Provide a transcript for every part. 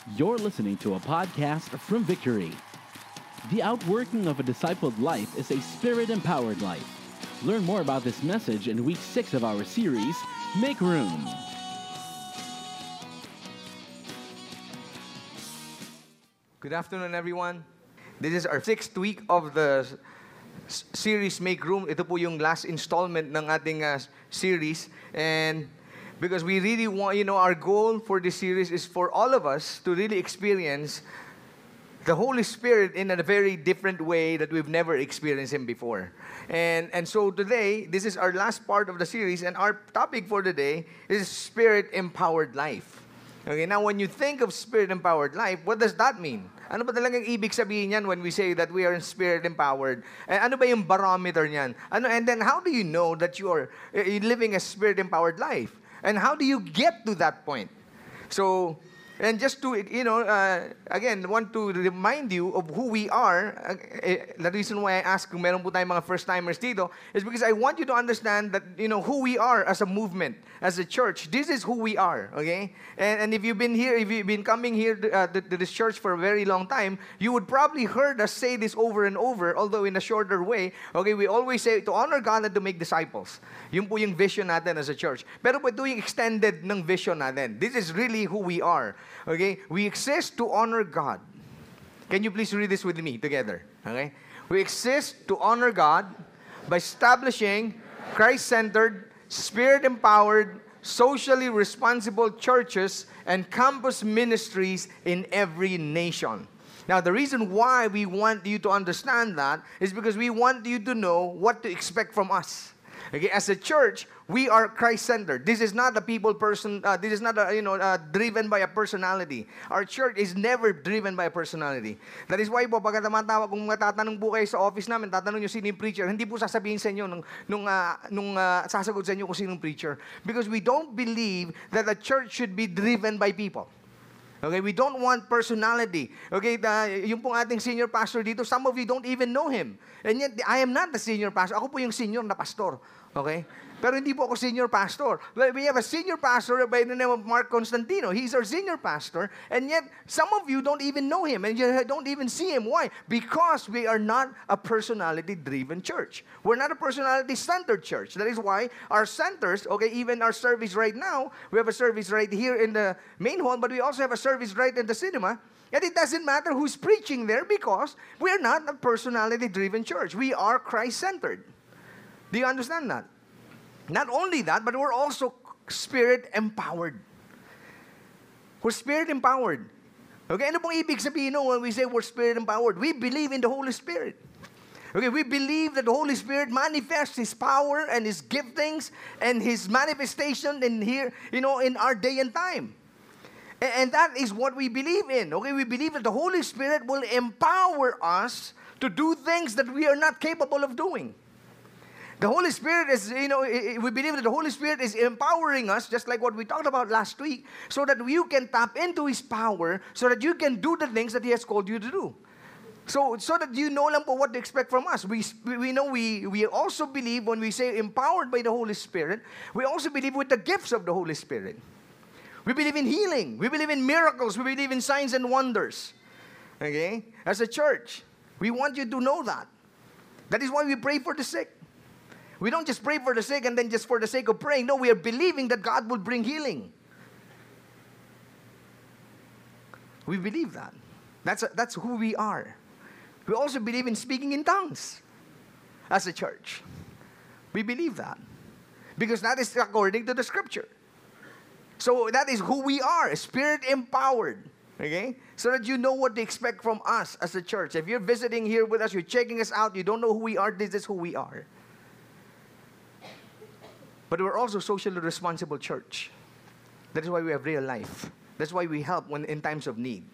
You're listening to a podcast from Victory. The outworking of a discipled life is a spirit-empowered life. Learn more about this message in week 6 of our series, Make Room. Good afternoon, everyone. This is our 6th week of the series Make Room. Ito po yung last installment ng ating series. And because we really want, our goal for this series is for all of us to really experience the Holy Spirit in a very different way that we've never experienced Him before. And so today, this is our last part of the series, and our topic for today is Spirit-Empowered Life. Okay, now when you think of Spirit-Empowered Life, what does that mean? Ano ba talagang ibig sabihin niyan when we say that we are Spirit-Empowered? Ano ba yung barometer niyan? And then how do you know that you are living a Spirit-Empowered life? And how do you get to that point? So, and just to, again, want to remind you of who we are. The reason why I ask kung meron po tayong mga first-timers dito is because I want you to understand that, who we are as a movement, as a church. This is who we are, okay? And if you've been here, if you've been coming here to this church for a very long time, you would probably heard us say this over and over, although in a shorter way. Okay, we always say to honor God and to make disciples. Yun po yung vision natin as a church. Pero po ito yung extended ng vision natin. This is really who we are. Okay, we exist to honor God. Can you please read this with me together? Okay, we exist to honor God by establishing Christ-centered, Spirit-empowered, socially responsible churches and campus ministries in every nation. Now, the reason why we want you to understand that is because we want you to know what to expect from us. Okay, as a church, we are Christ-centered. This is not a this is not driven by a personality. Our church is never driven by a personality. That is why po, pagka tumatawag, kung matatanong po kayo sa office namin, tatanong nyo sino yung preacher, hindi po sasabihin sa inyo nung sasagot sa inyo kung sino yung preacher. Because we don't believe that a church should be driven by people. Okay, we don't want personality. Okay, yung pong ating senior pastor dito, some of you don't even know him. And yet, I am not the senior pastor. Ako po yung senior na pastor. Okay? Pero hindi po ako senior pastor. We have a senior pastor by the name of Mark Constantino. He's our senior pastor. And yet, some of you don't even know him. And you don't even see him. Why? Because we are not a personality-driven church. We're not a personality-centered church. That is why our centers, okay, even our service right now, we have a service right here in the main hall, but we also have a service right in the cinema. And it doesn't matter who's preaching there because we're not a personality-driven church. We are Christ-centered. Do you understand that? Not only that, but we're also Spirit-empowered. We're Spirit-empowered. Okay, ano pong ibig sabihin when we say we're Spirit-empowered? We believe in the Holy Spirit. Okay, we believe that the Holy Spirit manifests His power and His giftings and His manifestation in here, in our day and time. And that is what we believe in. Okay, we believe that the Holy Spirit will empower us to do things that we are not capable of doing. The Holy Spirit is, we believe that the Holy Spirit is empowering us, just like what we talked about last week, so that you can tap into His power, so that you can do the things that He has called you to do. So that you know lang po what to expect from us. We also believe when we say empowered by the Holy Spirit, we also believe with the gifts of the Holy Spirit. We believe in healing. We believe in miracles. We believe in signs and wonders. Okay? As a church, we want you to know that. That is why we pray for the sick. We don't just pray for the sick and then just for the sake of praying. No, we are believing that God will bring healing. We believe that. That's who we are. We also believe in speaking in tongues as a church. We believe that. Because that is according to the Scripture. So that is who we are, Spirit-empowered. Okay? So that you know what to expect from us as a church. If you're visiting here with us, you're checking us out, you don't know who we are, this is who we are. But we're also socially responsible church. That is why we have real life. That's why we help when in times of need.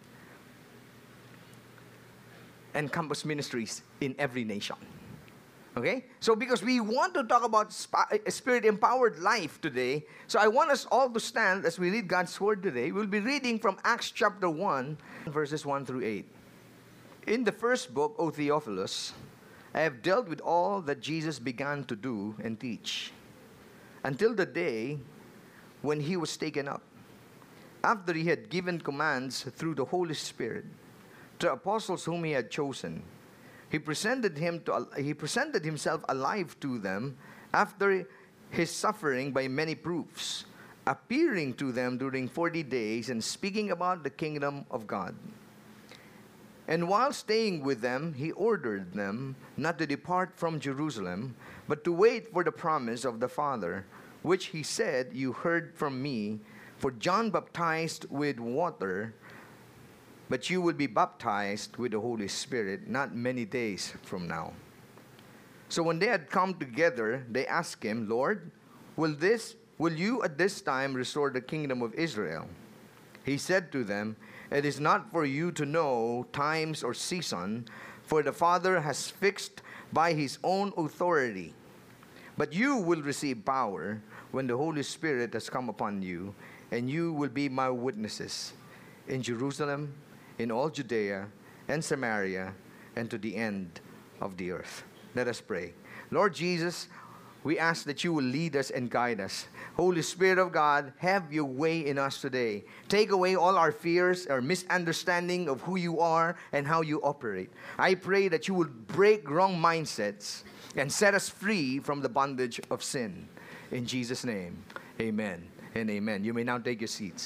And campus ministries in every nation. Okay? So because we want to talk about Spirit-empowered life today, so I want us all to stand as we read God's Word today. We'll be reading from Acts chapter 1, verses 1 through 8. In the first book, O Theophilus, I have dealt with all that Jesus began to do and teach, until the day when He was taken up. after he had given commands through the Holy Spirit to apostles whom he had chosen, he presented himself alive to them after his suffering by many proofs, appearing to them during 40 days and speaking about the kingdom of God. And while staying with them, he ordered them not to depart from Jerusalem, but to wait for the promise of the Father, which he said, "You heard from me, for John baptized with water, but you will be baptized with the Holy Spirit not many days from now." So when they had come together, they asked him, "Lord, will you at this time restore the kingdom of Israel?" He said to them, "It is not for you to know times or season, for the Father has fixed by his own authority. But you will receive power when the Holy Spirit has come upon you, and you will be my witnesses in Jerusalem, in all Judea and Samaria, and to the end of the earth." Let us pray. Lord Jesus, we ask that you will lead us and guide us. Holy Spirit of God, have your way in us today. Take away all our fears, our misunderstanding of who you are and how you operate. I pray that you will break wrong mindsets and set us free from the bondage of sin. In Jesus' name, amen and amen. You may now take your seats.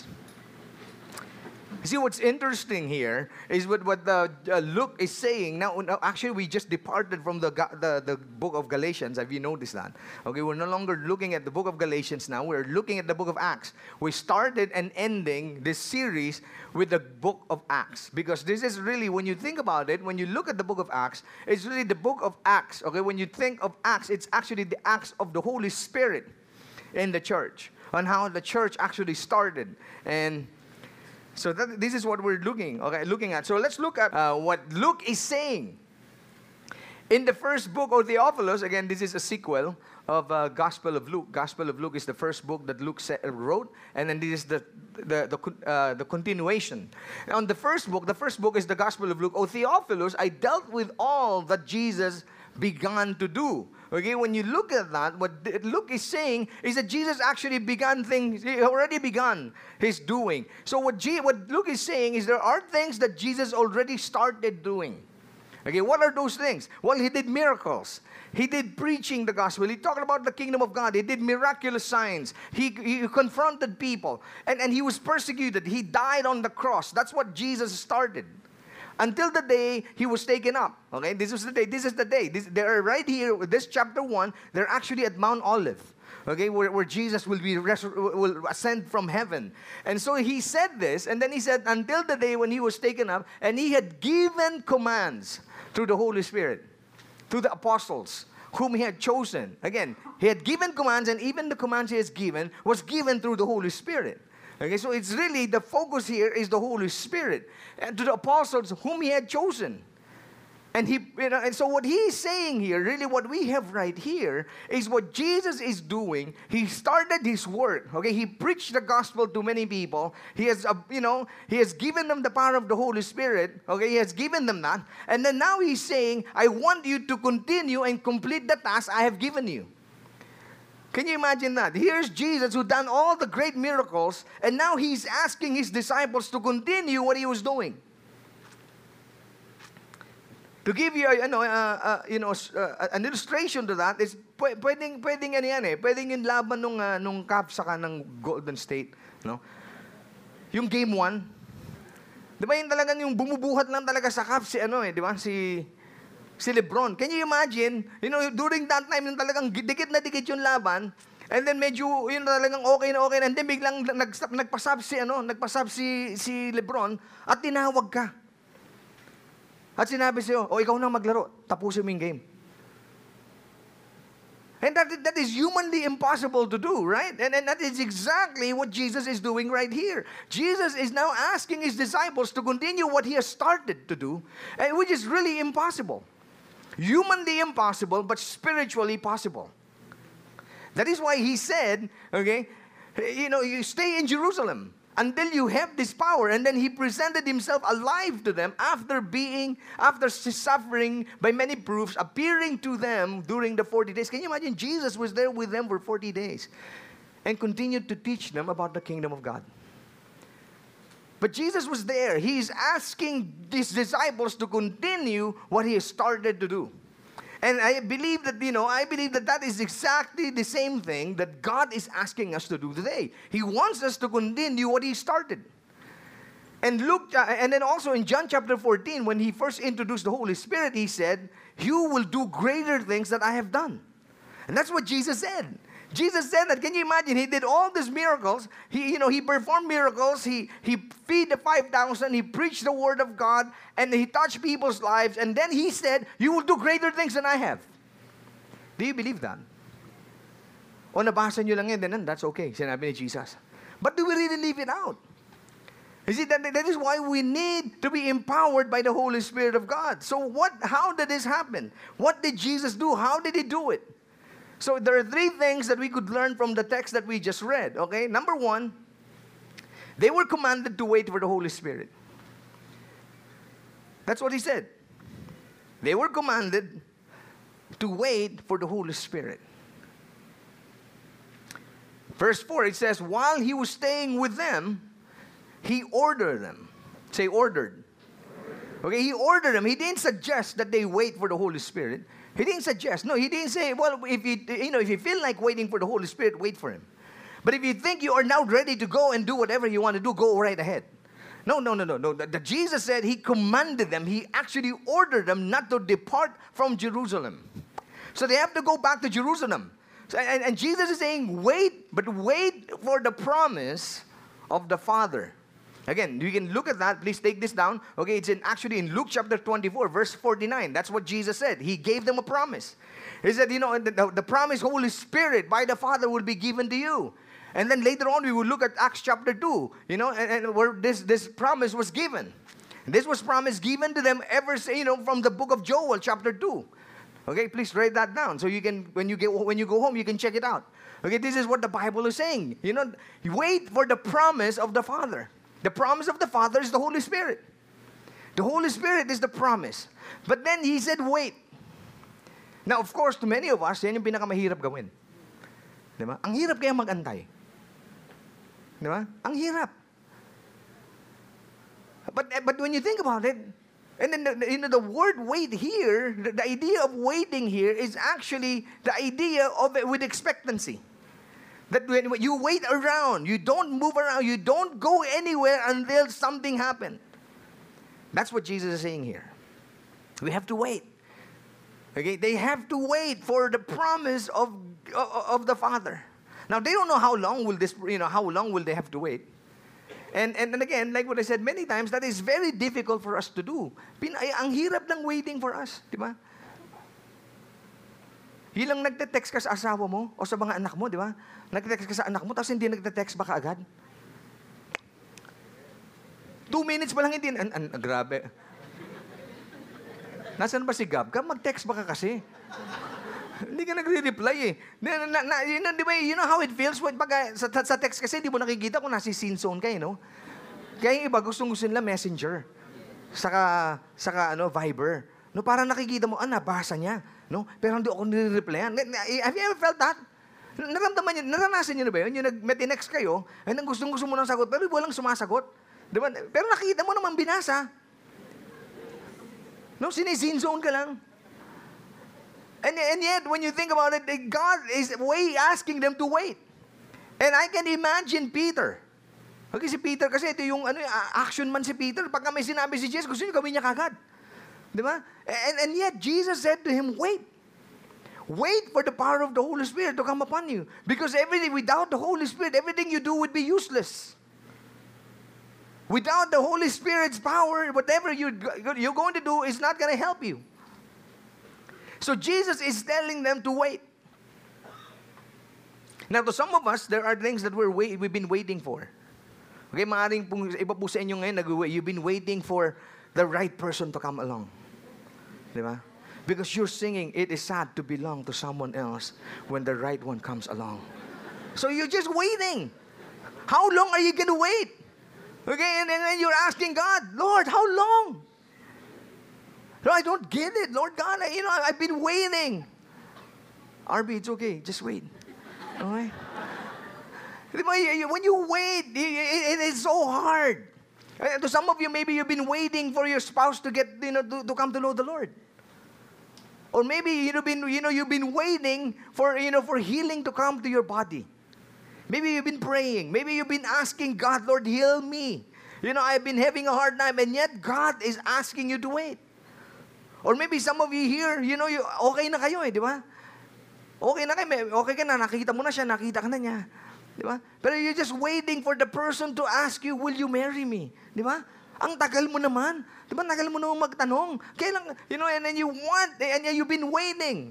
See, what's interesting here is what Luke is saying. Now, actually, we just departed from the book of Galatians. Have you noticed that? Okay, we're no longer looking at the book of Galatians now. We're looking at the book of Acts. We started and ending this series with the book of Acts. Because this is really, when you think about it, when you look at the book of Acts, it's really the book of Acts. Okay, when you think of Acts, it's actually the acts of the Holy Spirit in the church. On how the church actually started. And so this is what we're looking at. So let's look at what Luke is saying. In the first book of Theophilus, again, this is a sequel of Gospel of Luke. Gospel of Luke is the first book that Luke wrote, and then this is the continuation. On the first book is the Gospel of Luke. O Theophilus, I dealt with all that Jesus began to do. Okay, when you look at that, what Luke is saying is that Jesus actually began things, he already began his doing. So what Luke is saying is there are things that Jesus already started doing. Okay, what are those things? Well, he did miracles. He did preaching the gospel. He talked about the kingdom of God. He did miraculous signs. He confronted people. And he was persecuted. He died on the cross. That's what Jesus started. Until the day he was taken up. Okay, this is the day. They are right here, this chapter 1, they're actually at Mount Olive. Okay, where Jesus will ascend from heaven. And so he said this, and then he said, until the day when he was taken up, and he had given commands through the Holy Spirit, to the apostles, whom he had chosen. Again, he had given commands, and even the commands he has given was given through the Holy Spirit. Okay, so it's really, the focus here is the Holy Spirit. And to the apostles whom he had chosen. And so what he is saying here, really what we have right here, is what Jesus is doing. He started his work. Okay, he preached the gospel to many people. He has, he has given them the power of the Holy Spirit. Okay, he has given them that. And then now he's saying, I want you to continue and complete the task I have given you. Can you imagine that? Here's Jesus who done all the great miracles, and now he's asking his disciples to continue what he was doing. To give you, an illustration to that is pwedeng ano yan eh. Pwedeng yung laban nung Cavs saka ng Golden State, no? Yung game 1, 'di ba yung talagang yung bumubuhat lang talaga sa Cavs di ba? Si LeBron. Can you imagine? During that time, yung talagang dikit na dikit yung laban, and then medyo, talagang okay na, and then biglang nagpasab si LeBron, at tinawag ka. At sinabi sa'yo, ikaw na maglaro, tapusin mo yung game. And that is humanly impossible to do, right? And that is exactly what Jesus is doing right here. Jesus is now asking his disciples to continue what he has started to do, and which is really impossible. Humanly impossible, but spiritually possible. That is why he said, okay, you stay in Jerusalem until you have this power. And then he presented himself alive to them after suffering by many proofs, appearing to them during the 40 days. Can you imagine? Jesus was there with them for 40 days and continued to teach them about the kingdom of God. But Jesus was there. He's asking these disciples to continue what he has started to do. And I believe that, that is exactly the same thing that God is asking us to do today. He wants us to continue what he started. And and then also in John chapter 14, when he first introduced the Holy Spirit, he said, "You will do greater things that I have done." And that's what Jesus said. Jesus said that. Can you imagine? He did all these miracles. He performed miracles. He feed the 5,000. He preached the word of God, and he touched people's lives. And then he said, "You will do greater things than I have." Do you believe that? O nabasa nyo lang yan, then that's okay. Sinabi ni Jesus. But do we really live it out? You see, that is why we need to be empowered by the Holy Spirit of God. So how did this happen? What did Jesus do? How did he do it? So there are three things that we could learn from the text that we just read. Okay, number one, they were commanded to wait for the Holy Spirit. That's what he said. They were commanded to wait for the Holy Spirit. Verse 4, it says, while he was staying with them, he ordered them. Say, ordered. Okay, he ordered them. He didn't suggest that they wait for the Holy Spirit. He didn't suggest. No, he didn't say, well, if you feel like waiting for the Holy Spirit, wait for him. But if you think you are now ready to go and do whatever you want to do, go right ahead. No. Jesus said he commanded them. He actually ordered them not to depart from Jerusalem. So they have to go back to Jerusalem. So, and Jesus is saying, wait, but wait for the promise of the Father. Again, you can look at that. Please take this down. Okay, it's actually in Luke chapter 24, verse 49. That's what Jesus said. He gave them a promise. He said, the promise, Holy Spirit, by the Father will be given to you. And then later on, we will look at Acts chapter 2, and where this promise was given. This was promise given to them from the book of Joel chapter 2. Okay, please write that down so you can, when you go home, you can check it out. Okay, this is what the Bible is saying. Wait for the promise of the Father. The promise of the Father is the Holy Spirit. The Holy Spirit is the promise. But then he said, wait. Now, of course, to many of us, yan yung pinakamahirap gawin. Diba? Ang hirap kaya mag-antay. Diba? Ang hirap. But when you think about it, and then the word wait here, the idea of waiting here is actually the idea of it with expectancy. That when you wait around, you don't move around, you don't go anywhere until something happens. That's what Jesus is saying here. We have to wait. Okay, they have to wait for the promise of the Father. Now they don't know how long will they have to wait. And again, like what I said many times, that is very difficult for us to do. Ang hirap ng waiting for us, di ba? Hilang nagte-text ka sa asawa mo o sa mga anak mo, di ba? Nagte-text ka sa anak mo, tapos hindi nagte-text ba kaagad? 2 minutes pa lang hindi. Grabe. Nasaan ba si Gab? Gab, mag-text ba ka kasi? Hindi ka nagre-reply eh. Di ba, you know how it feels? Pag sa text kasi, di mo nakikita kung nasa scene zone ka, Kaya yung iba, gustong-gusto nila messenger. Saka Viber. No, parang nakikita mo, nabasa niya. No? Pero hindi ako nire-replyan. Have you ever felt that? Naranasan niyo na ba yun? Yung nag-text kayo, ay nang gustong-gusto mo ng sagot, pero walang sumasagot. Diba? Pero nakita mo naman binasa. No, sine-scene zone ka lang. And yet, when you think about it, God is asking them to wait. And I can imagine Peter. Okay, si Peter kasi ito yung action man si Peter. Pagka may sinabi si Jesus, gusto niya gawin niya kagad. Diba? And yet, Jesus said to him, wait. Wait for the power of the Holy Spirit to come upon you. Because without the Holy Spirit, everything you do would be useless. Without the Holy Spirit's power, whatever you're going to do is not going to help you. So Jesus is telling them to wait. Now, to some of us, there are things that we've been waiting for. Okay, maaaring iba po sa inyo ngayon, you've been waiting for the right person to come along. Diba? Because you're singing, it is sad to belong to someone else when the right one comes along. So you're just waiting. How long are you going to wait? Okay, and then you're asking God, Lord, how long? No, I don't get it. Lord God, I've been waiting. RB, it's okay. Just wait. Okay? When you wait, it is so hard. And to some of you, maybe you've been waiting for your spouse to get, to come to know the Lord. Or maybe you've been waiting for, for healing to come to your body. Maybe you've been praying. Maybe you've been asking God, Lord, heal me. I've been having a hard time, and yet God is asking you to wait. Or maybe some of you here, okay na kayo di ba? Okay na kayo, okay ka na, nakita mo na siya, nakita ka na niya. Di ba? Pero you're just waiting for the person to ask you, will you marry me? Di ba? Ang tagal mo naman. Di ba? Tagal mo naman magtanong. Kailan, and then you want, and you've been waiting.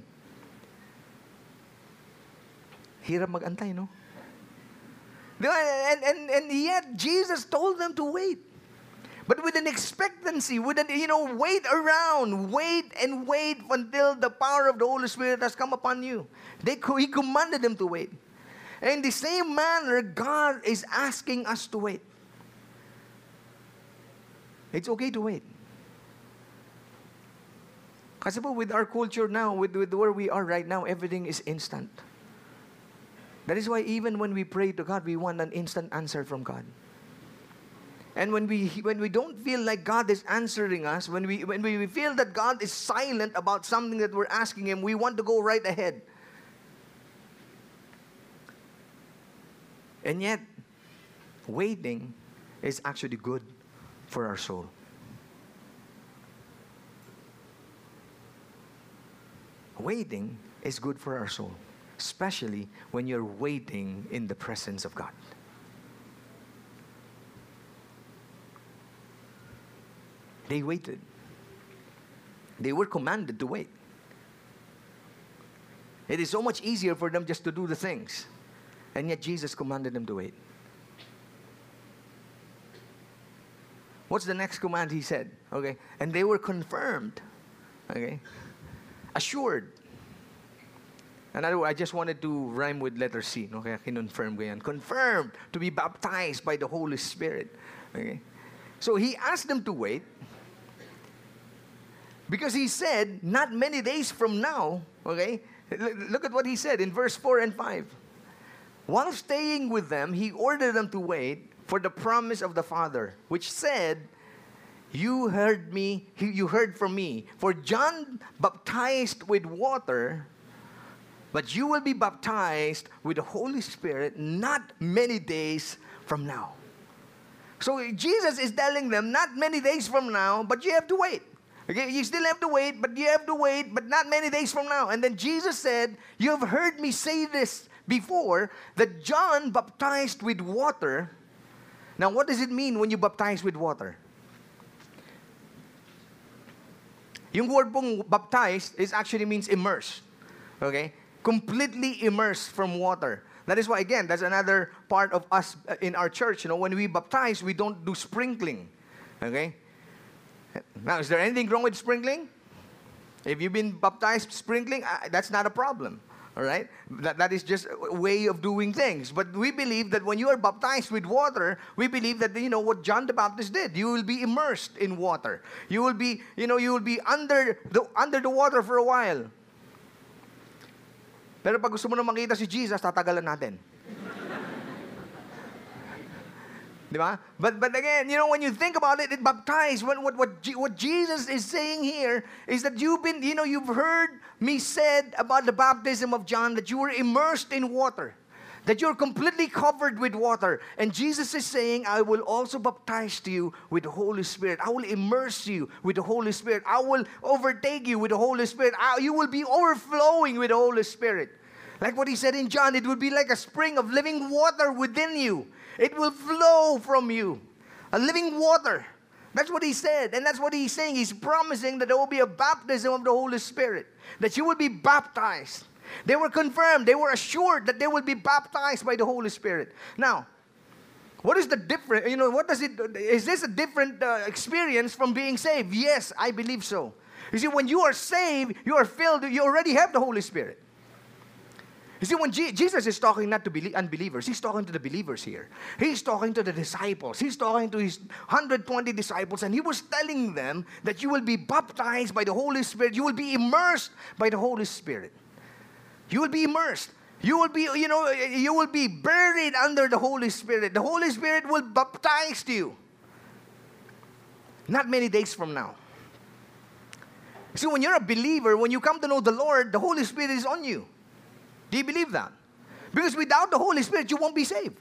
Hirap magantay, no? Di ba? And yet, Jesus told them to wait. But with an expectancy, with an, wait around, wait and wait until the power of the Holy Spirit has come upon you. He commanded them to wait. And in the same manner, God is asking us to wait. It's okay to wait. Kasi po, with our culture now, with where we are right now, everything is instant. That is why even when we pray to God, we want an instant answer from God. And when we don't feel like God is answering us, when we feel that God is silent about something that we're asking Him, we want to go right ahead. And yet, waiting is actually good for our soul. Waiting is good for our soul, especially when you're waiting in the presence of God. They waited. They were commanded to wait. It is so much easier for them just to do the things. And yet Jesus commanded them to wait. What's the next command He said? Okay. And they were confirmed. Okay. Assured. Another word, I just wanted to rhyme with letter C. Okay. Confirmed. Confirmed to be baptized by the Holy Spirit. Okay. So He asked them to wait. Because He said, not many days from now, okay? Look at what He said in verse 4 and 5. While staying with them, He ordered them to wait for the promise of the Father, which said, you heard from me. For John baptized with water, but you will be baptized with the Holy Spirit not many days from now. So Jesus is telling them, not many days from now, but you have to wait. Okay, you still have to wait, but you have to wait, but not many days from now. And then Jesus said, you have heard me say this before, that John baptized with water. Now, what does it mean when you baptize with water? Yung word pong baptized actually means immersed. Okay? Completely immersed from water. That is why, again, that's another part of us in our church. When we baptize, we don't do sprinkling. Okay? Now, is there anything wrong with sprinkling? If you've been baptized sprinkling, that's not a problem. All right? That is just a way of doing things. But we believe that when you are baptized with water, we believe that, what John the Baptist did. You will be immersed in water. You will be, under the water for a while. Pero pag gusto mo na makita si Jesus, tatagalan natin. Diba? But again, when you think about it, baptized. What Jesus is saying here is that you've heard me said about the baptism of John, that you were immersed in water, that you're completely covered with water. And Jesus is saying, I will also baptize you with the Holy Spirit. I will immerse you with the Holy Spirit. I will overtake you with the Holy Spirit. You will be overflowing with the Holy Spirit. Like what He said in John, it will be like a spring of living water within you. It will flow from you. A living water. That's what He said. And that's what He's saying. He's promising that there will be a baptism of the Holy Spirit. That you will be baptized. They were confirmed. They were assured that they will be baptized by the Holy Spirit. Now, what is the difference? Is this a different experience from being saved? Yes, I believe so. You see, when you are saved, you are filled, you already have the Holy Spirit. You see, when Jesus is talking not to unbelievers, He's talking to the believers here. He's talking to the disciples. He's talking to His 120 disciples, and He was telling them that you will be baptized by the Holy Spirit. You will be immersed by the Holy Spirit. You will be immersed. You will be buried under the Holy Spirit. The Holy Spirit will baptize you. Not many days from now. See, when you're a believer, when you come to know the Lord, the Holy Spirit is on you. Do you believe that? Because without the Holy Spirit, you won't be saved.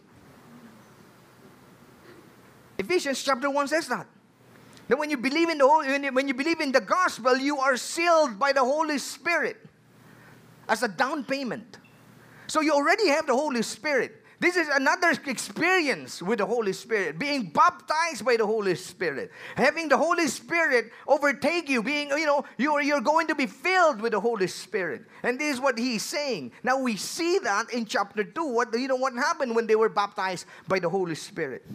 Ephesians chapter 1 says that. That when you believe in when you believe in the gospel, you are sealed by the Holy Spirit as a down payment. So you already have the Holy Spirit. This is another experience with the Holy Spirit. Being baptized by the Holy Spirit. Having the Holy Spirit overtake you. Being, you're going to be filled with the Holy Spirit. And this is what he's saying. Now we see that in chapter 2. What happened when they were baptized by the Holy Spirit?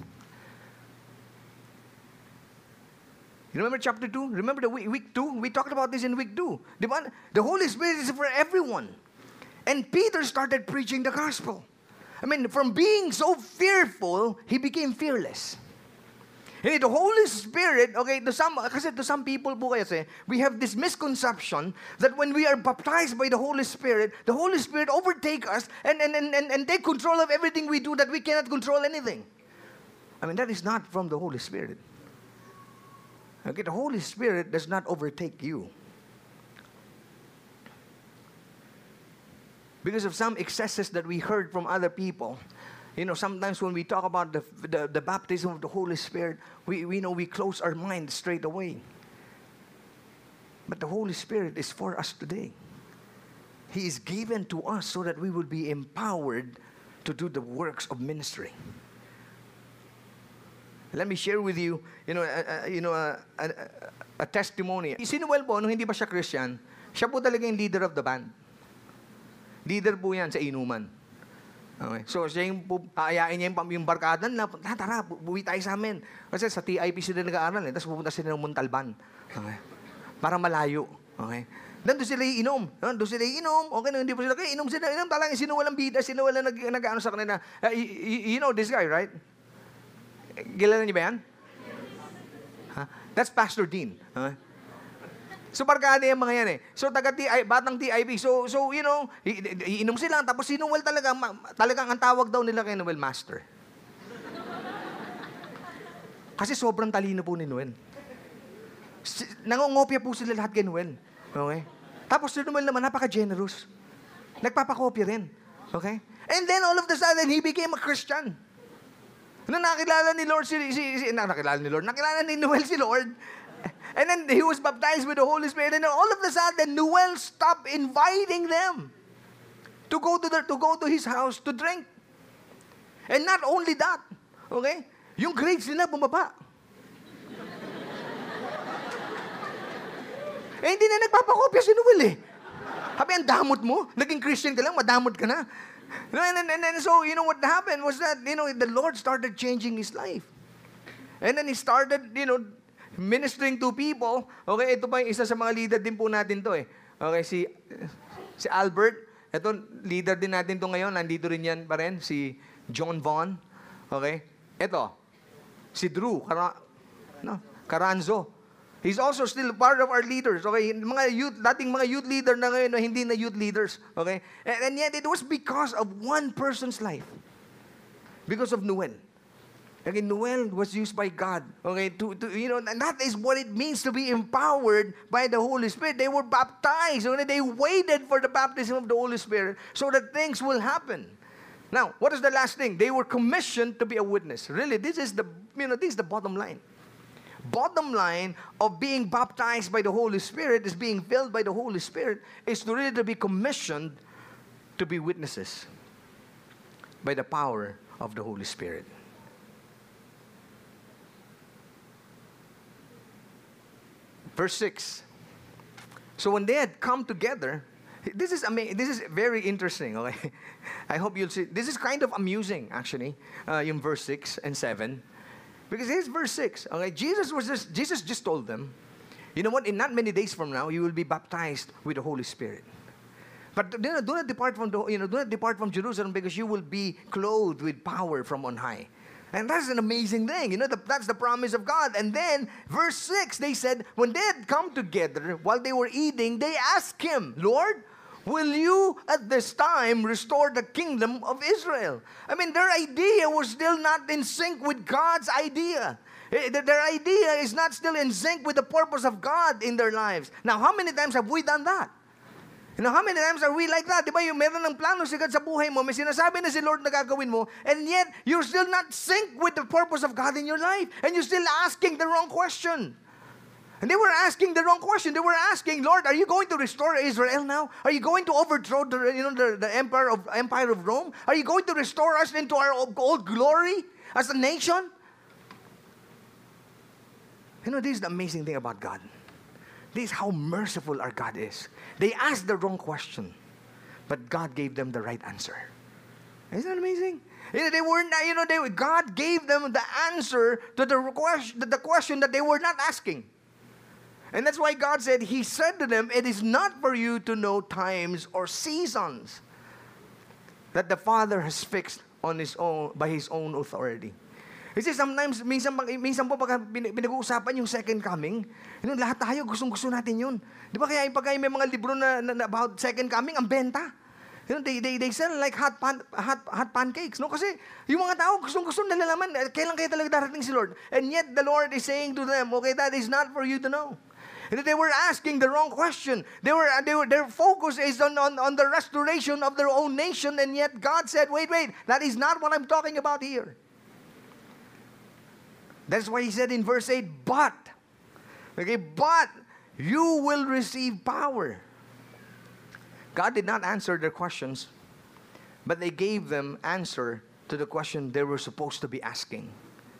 You remember chapter 2? Remember the week 2? We talked about this in week 2. The Holy Spirit is for everyone. And Peter started preaching the gospel. I mean, from being so fearful, he became fearless. And the Holy Spirit, okay, to some people po kasi, we have this misconception that when we are baptized by the Holy Spirit overtake us and take control of everything we do, that we cannot control anything. I mean, that is not from the Holy Spirit. Okay, the Holy Spirit does not overtake you. Because of some excesses that we heard from other people. Sometimes when we talk about the baptism of the Holy Spirit, we close our mind straight away. But the Holy Spirit is for us today. He is given to us so that we will be empowered to do the works of ministry. Let me share with you, a testimony. Si Noel po, nung hindi pa siya Christian, siya po talaga yung leader of the band. Leader po yan sa inuman. Okay. So, siya yung aayain niya yung barkada na, tara, buwi tayo sa amin. Kasi sa TIP sila nag-aaral, tapos pupunta sila ng Montalban. Okay. Para malayo. Okay. Doon sila iinom. Okay, hindi po sila, inom talagang sinuwalang bida, sinuwalang nag-ano sa kanila. You know this guy, right? Kilala niyo ba yan? Huh? That's Pastor Dean. Okay. So, barkada yung mga yan eh. So, batang TIP. So iinom sila. Tapos si Noel talagang ang tawag daw nila kay Noel, Master. Kasi sobrang talino po ni Noel. Nangongopya po sila lahat kay Noel. Okay? Tapos si Noel naman, napaka-generous. Nagpapakopya rin. Okay? And then, all of a sudden, he became a Christian. Nakilala ni Noel si Lord. And then he was baptized with the Holy Spirit. And then all of a sudden, Noel stopped inviting them to go to his house to drink. And not only that, okay? Yung grades nila bumaba. Hindi na nagpapakopya si Noel eh. Habi, ang damot mo. Naging Christian ka lang, madamot ka na. And so, what happened was that, the Lord started changing his life. And then he started, ministering to people. Okay, ito pa yung isa sa mga leader din po natin to eh. Okay, si Albert. Ito, leader din natin to ngayon. Nandito rin yan pa rin. Si John Vaughn. Okay. Ito, si Drew Caranzo. He's also still part of our leaders. Okay, dating mga youth leader na ngayon na hindi na youth leaders. Okay, and yet it was because of one person's life. Because of Noel. Okay, Noel was used by God. Okay, and that is what it means to be empowered by the Holy Spirit. They were baptized. Okay? They waited for the baptism of the Holy Spirit so that things will happen. Now, what is the last thing? They were commissioned to be a witness. Really, this is the bottom line. Bottom line of being baptized by the Holy Spirit is being filled by the Holy Spirit is to really to be commissioned to be witnesses by the power of the Holy Spirit. Verse 6. So when they had come together, this is amazing. This is very interesting. Okay, I hope you'll see. This is kind of amusing, actually. In verse 6 and 7. Because here's verse 6. Okay, Jesus just told them, you know what? In not many days from now, you will be baptized with the Holy Spirit. But do not depart from Jerusalem, because you will be clothed with power from on high. And that's an amazing thing. That's the promise of God. And then, verse 6, they said, when they had come together, while they were eating, they asked him, Lord, will you at this time restore the kingdom of Israel? I mean, their idea was still not in sync with God's idea. Their idea is not still in sync with the purpose of God in their lives. Now, how many times have we done that? How many times are we like that? Di ba yung meron ng plano si God sa buhay mo, may sinasabi na si Lord na gagawin mo, and yet, you're still not sync with the purpose of God in your life. And you're still asking the wrong question. And they were asking the wrong question. They were asking, Lord, are you going to restore Israel now? Are you going to overthrow the empire of Rome? Are you going to restore us into our old glory as a nation? This is the amazing thing about God. This is how merciful our God is. They asked the wrong question, but God gave them the right answer. Isn't that amazing? They weren't, God gave them the answer to the question that they were not asking. And that's why God said, He said to them, it is not for you to know times or seasons that the Father has fixed on His own, by His own authority. Kasi sometimes, minsan po pag pinag-uusapan yung second coming, lahat tayo gustong-gusto natin yun. Di ba kaya pag may mga libro na about second coming, ang benta. They sell like hot pancakes. No? Kasi yung mga tao gustong-gusto nalalaman, kailan kaya talaga darating si Lord? And yet the Lord is saying to them, okay, that is not for you to know. And they were asking the wrong question. Their focus is on the restoration of their own nation, and yet God said, wait, that is not what I'm talking about here. That's why He said in verse 8, but you will receive power. God did not answer their questions, but they gave them answer to the question they were supposed to be asking.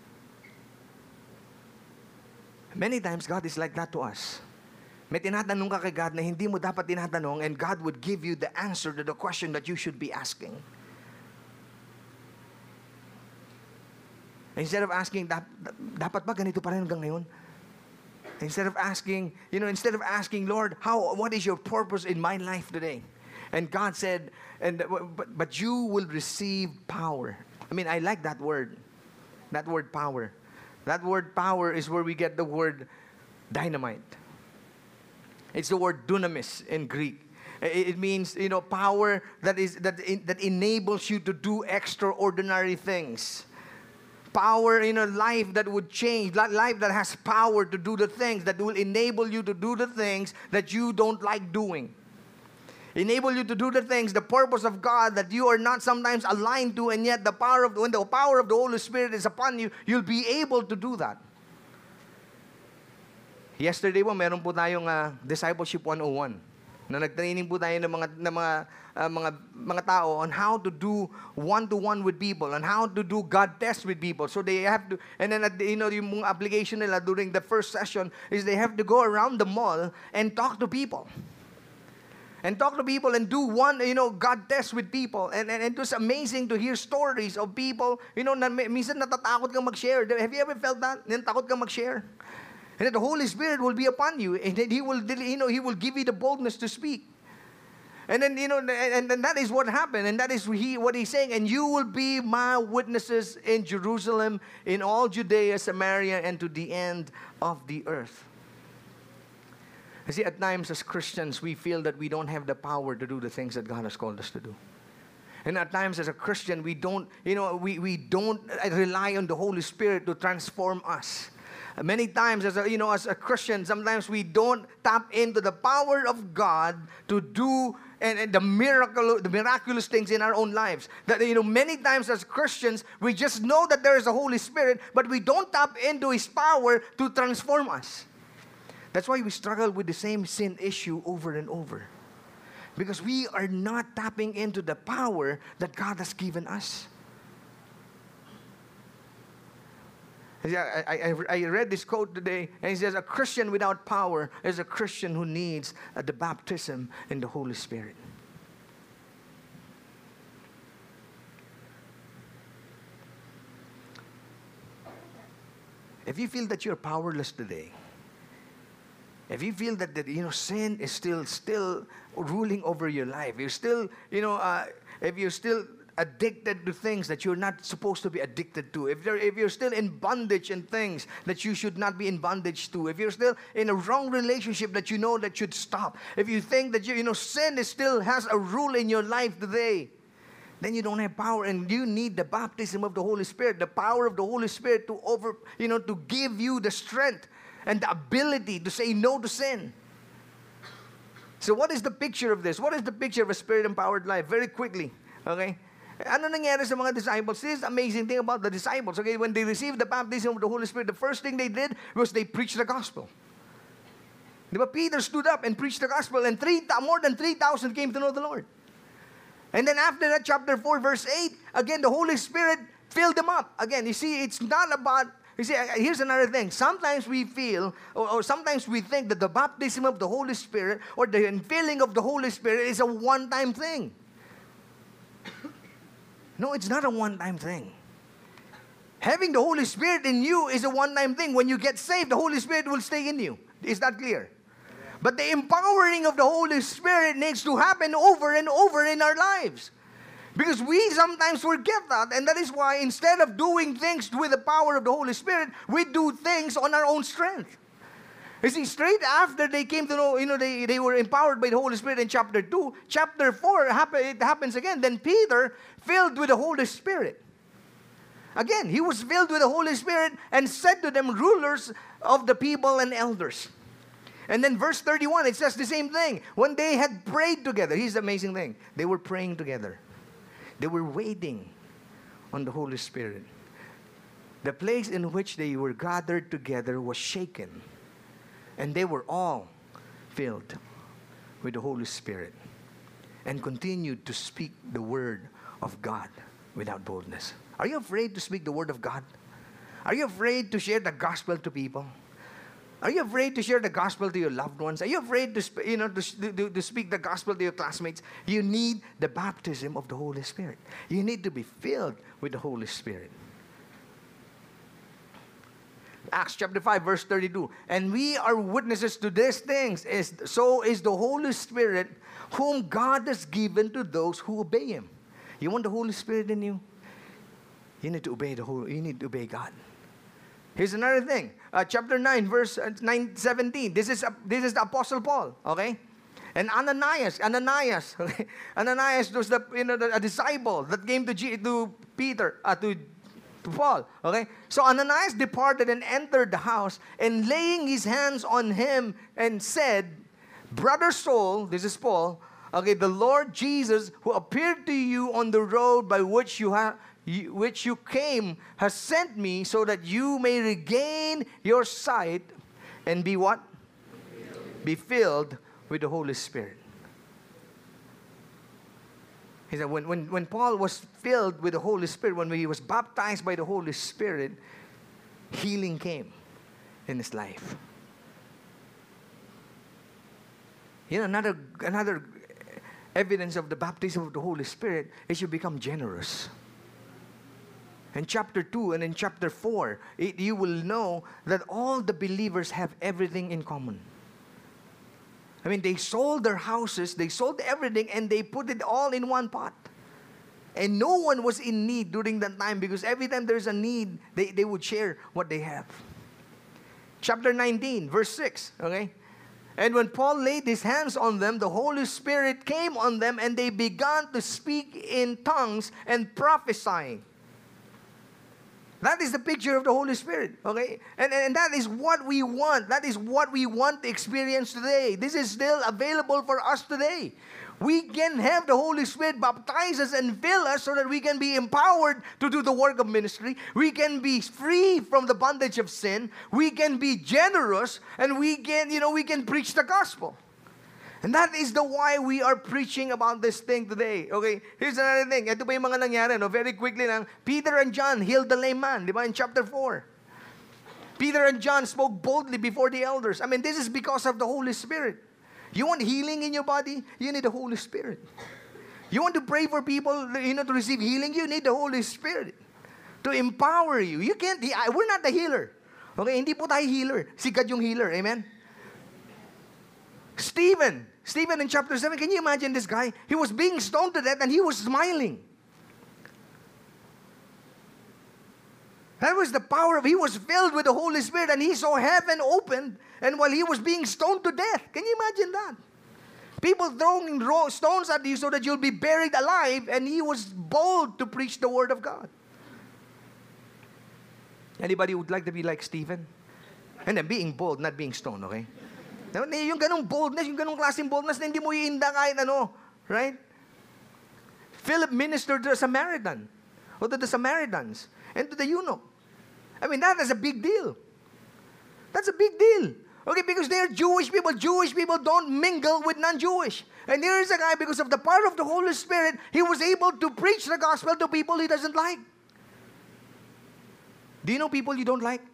Many times, God is like that to us. May tinatanong ka kay God na hindi mo dapat tinatanong, and God would give you the answer to the question that you should be asking. Instead of asking, dapat ba ganito pa rin hanggang ngayon? Instead of asking, Lord, what is your purpose in my life today? And God said, but you will receive power. I like that word. That word power. That word power is where we get the word dynamite. It's the word dunamis in Greek. It means, power that enables you to do extraordinary things. Power in a life that would change, life that has power to do the things that will enable you to do the things that you don't like doing. Enable you to do the things, the purpose of God that you are not sometimes aligned to, and yet when the power of the Holy Spirit is upon you, you'll be able to do that. Yesterday po, meron po tayong Discipleship 101 na nag-training po tayo ng mga tao on how to do one-to-one with people, and how to do God tests with people. So they have to, and then yung application nila during the first session is they have to go around the mall and talk to people. And talk to people and do God test with people. And it was amazing to hear stories of people, na minsan natatakot kang mag-share. Have you ever felt that? Takot kang mag-share? And then the Holy Spirit will be upon you, and then He will give you the boldness to speak. And then, and that is what happened. And that is what He's saying. And you will be my witnesses in Jerusalem, in all Judea, Samaria, and to the end of the earth. You see, at times as Christians, we feel that we don't have the power to do the things that God has called us to do. And at times as a Christian, we don't rely on the Holy Spirit to transform us. Many times as a Christian, sometimes we don't tap into the power of God to do and the miraculous things in our own lives. That many times as Christians, we just know that there is a Holy Spirit, but we don't tap into His power to transform us. That's why we struggle with the same sin issue over and over. Because we are not tapping into the power that God has given us. I read this quote today, and it says, a Christian without power is a Christian who needs the baptism in the Holy Spirit. If you feel that you're powerless today, if you feel that sin is still ruling over your life, you're still, if you're still addicted to things that you're not supposed to be addicted to, if you're still in bondage in things that you should not be in bondage to, if you're still in a wrong relationship that that should stop, if you think that sin still has a rule in your life today, then you don't have power, and you need the baptism of the Holy Spirit, the power of the Holy Spirit to give you the strength and the ability to say no to sin. So what is the picture of this? What is the picture of a Spirit-empowered life? Very quickly, okay? Ano nangyari sa mga disciples? This is the amazing thing about the disciples, okay? When they received the baptism of the Holy Spirit, the first thing they did was they preached the gospel. Diba? Peter stood up and preached the gospel, and more than 3,000 came to know the Lord. And then after that, chapter 4, verse 8, again, the Holy Spirit filled them up. Again, you see, it's not about, you see, here's another thing. Sometimes we feel, or sometimes we think that the baptism of the Holy Spirit or the infilling of the Holy Spirit is a one-time thing. No, it's not a one-time thing. Having the Holy Spirit in you is a one-time thing. When you get saved, the Holy Spirit will stay in you. Is that clear? But the empowering of the Holy Spirit needs to happen over and over in our lives. Because we sometimes forget that, and that is why instead of doing things with the power of the Holy Spirit, we do things on our own strength. You see, straight after they came to know, they were empowered by the Holy Spirit in chapter 2, chapter 4, it happens again. Then Peter, filled with the Holy Spirit. Again, he was filled with the Holy Spirit and said to them, rulers of the people and elders. And then verse 31, it says the same thing. When they had prayed together, here's the amazing thing. They were praying together. They were waiting on the Holy Spirit. The place in which they were gathered together was shaken. And they were all filled with the Holy Spirit and continued to speak the word of God without boldness. Are you afraid to speak the word of God? Are you afraid to share the gospel to people? Are you afraid to share the gospel to your loved ones? Are you afraid to speak the gospel to your classmates? You need the baptism of the Holy Spirit. You need to be filled with the Holy Spirit. Acts chapter 5, verse 32. And we are witnesses to these things. So is the Holy Spirit, whom God has given to those who obey Him. You want the Holy Spirit in you? You need to obey you need to obey God. Here's another thing. Chapter 9, verse 17. This is the Apostle Paul, okay? And Ananias, okay? Ananias was a disciple that came to Peter, to Paul, okay? So Ananias departed and entered the house, and laying his hands on him and said, Brother Saul, this is Paul, okay, the Lord Jesus, who appeared to you on the road by which you came, has sent me so that you may regain your sight and be what? Be filled with the Holy Spirit. He said when Paul was filled with the Holy Spirit, when he was baptized by the Holy Spirit, healing came in his life. Another evidence of the baptism of the Holy Spirit is you become generous. In chapter 2 and in chapter 4, you will know that all the believers have everything in common. I mean, they sold their houses, they sold everything, and they put it all in one pot. And no one was in need during that time, because every time there's a need, they would share what they have. Chapter 19, verse 6, okay? And when Paul laid his hands on them, the Holy Spirit came on them, and they began to speak in tongues and prophesying. That is the picture of the Holy Spirit, okay? And that is what we want. That is what we want to experience today. This is still available for us today. We can have the Holy Spirit baptize us and fill us so that we can be empowered to do the work of ministry. We can be free from the bondage of sin. We can be generous, and we can preach the gospel. And that is the why we are preaching about this thing today. Okay, here's another thing. Ito pa yung mga nangyari, no? Very quickly lang. Peter and John healed the lame man, di ba, in chapter 4. Peter and John spoke boldly before the elders. I mean, this is because of the Holy Spirit. You want healing in your body? You need the Holy Spirit. You want to pray for people, to receive healing? You need the Holy Spirit to empower you. You can't, we're not the healer. Okay, hindi po tayo healer. Si God yung healer. Amen? Stephen in chapter 7, can you imagine this guy? He was being stoned to death and he was smiling. That was the power he was filled with the Holy Spirit, and he saw heaven opened, and while he was being stoned to death. Can you imagine that? People throwing stones at you so that you'll be buried alive, and he was bold to preach the word of God. Anybody would like to be like Stephen? And then being bold, not being stoned, okay? Yung ganong boldness, yung ganong klaseng boldness na hindi mo iinda kahit ano, right? Philip ministered to the Samaritan, or to the Samaritans, and to the eunuch. I mean, that is a big deal. That's a big deal. Okay, because they are Jewish people. Jewish people don't mingle with non-Jewish. And here is a guy, because of the power of the Holy Spirit, he was able to preach the gospel to people he doesn't like. Do you know people you don't like?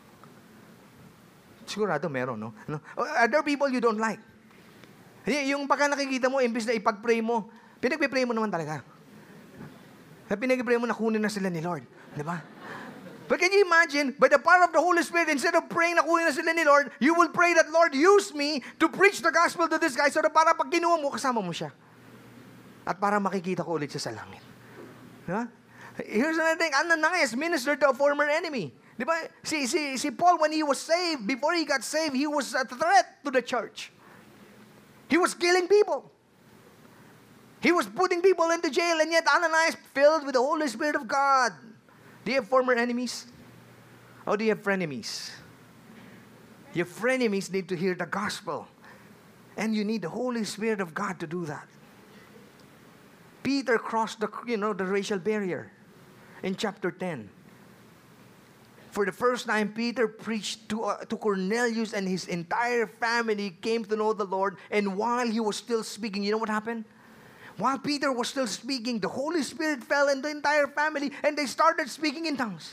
Sigurado meron, no? Are there people you don't like? Yung pagka nakikita mo, imbis na ipag-pray mo, pinag-pray mo naman talaga. Pinag-pray mo na kunin na sila ni Lord. Di ba? But can you imagine, by the power of the Holy Spirit, instead of praying na kunin na sila ni Lord, you will pray that, Lord, use me to preach the gospel to this guy so that para pag kinuha mo, kasama mo siya. At para makikita ko ulit siya sa langit. Diba? Here's another thing. Ananias ministered to a former enemy. Diba? Si Paul, when he was saved, before he got saved, he was a threat to the church. He was killing people. He was putting people into jail, and yet Ananias, filled with the Holy Spirit of God. Do you have former enemies? Or do you have frenemies? Your frenemies need to hear the gospel. And you need the Holy Spirit of God to do that. Peter crossed the racial barrier in chapter 10. For the first time, Peter preached to Cornelius, and his entire family came to know the Lord. And while he was still speaking, you know what happened? While Peter was still speaking, the Holy Spirit fell on the entire family, and they started speaking in tongues.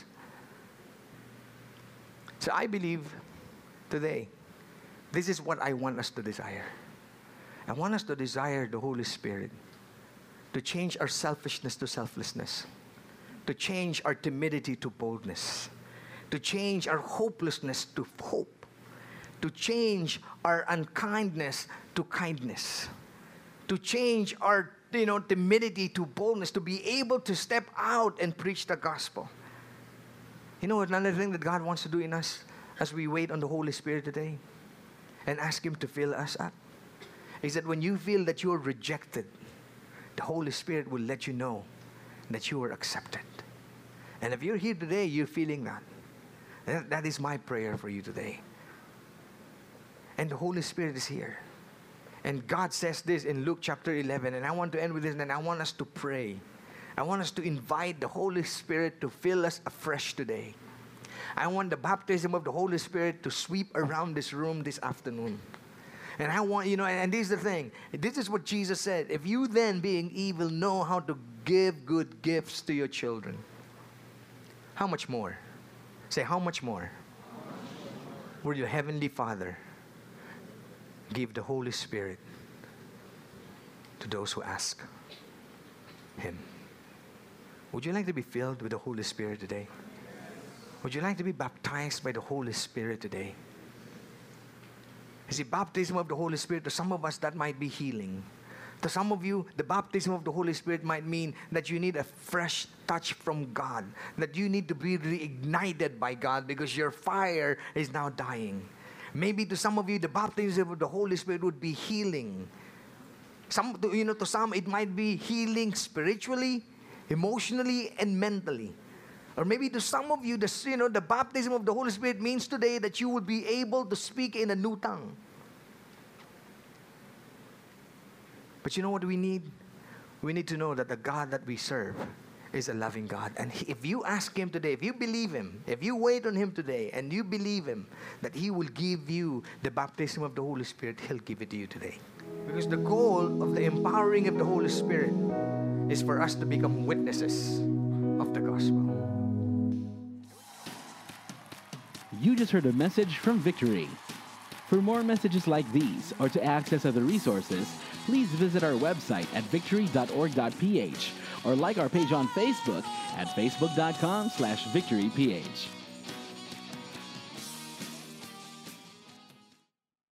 So I believe today, this is what I want us to desire. I want us to desire the Holy Spirit to change our selfishness to selflessness, to change our timidity to boldness, to change our hopelessness to hope, to change our unkindness to kindness, to change our timidity to boldness, to be able to step out and preach the gospel. You know, another thing that God wants to do in us as we wait on the Holy Spirit today and ask Him to fill us up is that when you feel that you are rejected, the Holy Spirit will let you know that you are accepted. And if you're here today, you're feeling that. That is my prayer for you today. And the Holy Spirit is here. And God says this in Luke chapter 11, and I want to end with this, and I want us to pray. I want us to invite the Holy Spirit to fill us afresh today. I want the baptism of the Holy Spirit to sweep around this room this afternoon. And I want, and this is the thing. This is what Jesus said. If you then, being evil, know how to give good gifts to your children, how much more? Say, how much more? Will your Heavenly Father give the Holy Spirit to those who ask Him? Would you like to be filled with the Holy Spirit today? Would you like to be baptized by the Holy Spirit today? You see, baptism of the Holy Spirit, to some of us, that might be healing. To some of you, the baptism of the Holy Spirit might mean that you need a fresh touch from God, that you need to be reignited by God because your fire is now dying. Maybe to some of you, the baptism of the Holy Spirit would be healing. To some, it might be healing spiritually, emotionally, and mentally. Or maybe to some of you, the baptism of the Holy Spirit means today that you will be able to speak in a new tongue. But you know what we need? We need to know that the God that we serve is a loving God. And if you ask Him today, if you believe Him, if you wait on Him today, and you believe Him, that He will give you the baptism of the Holy Spirit, He'll give it to you today. Because the goal of the empowering of the Holy Spirit is for us to become witnesses of the gospel. You just heard a message from Victory. For more messages like these, or to access other resources, please visit our website at victory.org.ph or like our page on Facebook at facebook.com/victoryph.